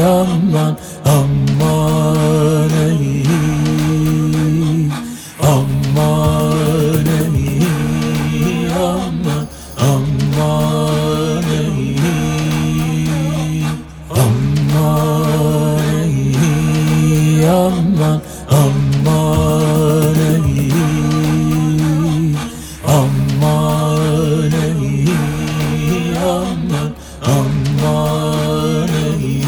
aman aman ey, aman ey, aman aman ey, aman ey, aman aman ey, aman ey, aman aman ey.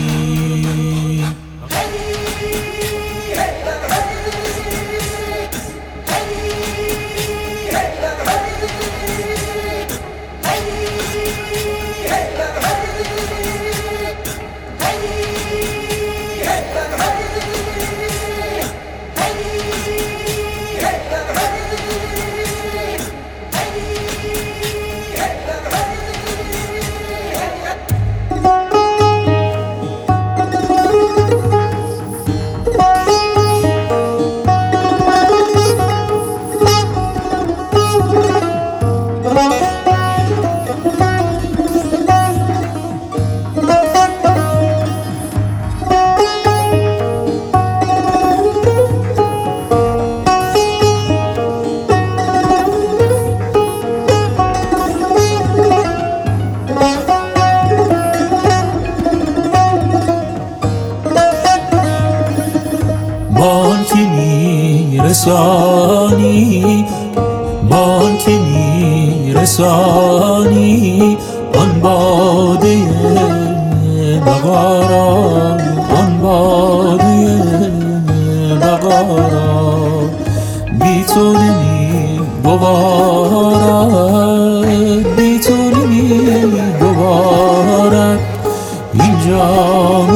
بان که میرسانی، بان که میرسانی آن باده بقارا، آن باده بقارا بی تو نمی گوارد، بی تو نمی گوارد این جام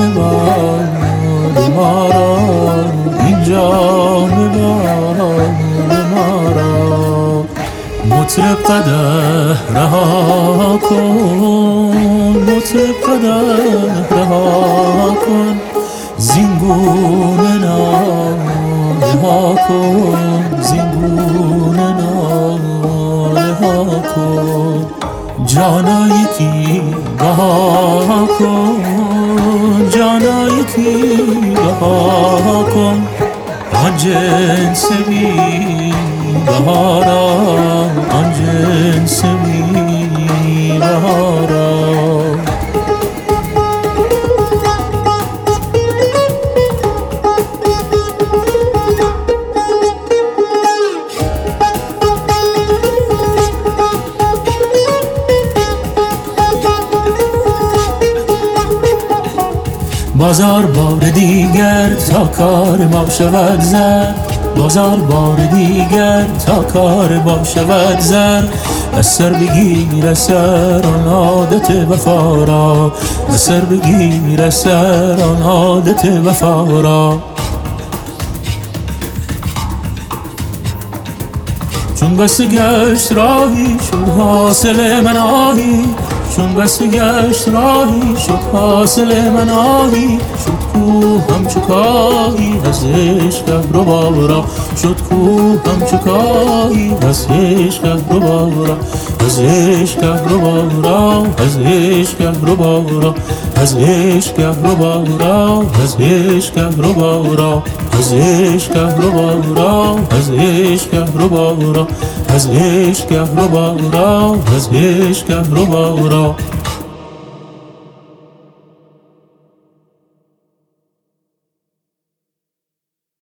ما را، این جام ما را. مطرب قدح رها کن، مطرب قدح رها کن، زینگونه ناله ها کن، زینگونه ناله ها کن. جانا یکی بها کن، جانا یکی بها کن، آن جنس بی بهارا، آن جنس بی بهارا. بازار بار دیگر تا کار ما شود زر، بازار بار دیگر تا کار ما شود زر. از سر بگیر از سر آن عادت وفا را، از سر بگیر از سر آن عادت وفا را. چون بسته گشت راهی شد حاصل مناهی، چون بسته گشت راهی شد حاصل مناهی. شد کوه همچو کاهی از عشق کهربا را، شد کوه همچو کاهی از عشق کهربا را، از عشق کهربا را، از عشق کهربا را، از عشق کهربا را، از عشق کهربا را، از عشق کهربا را، از عشق کهربا را، از عشق کهربا را، از عشق کهربا را.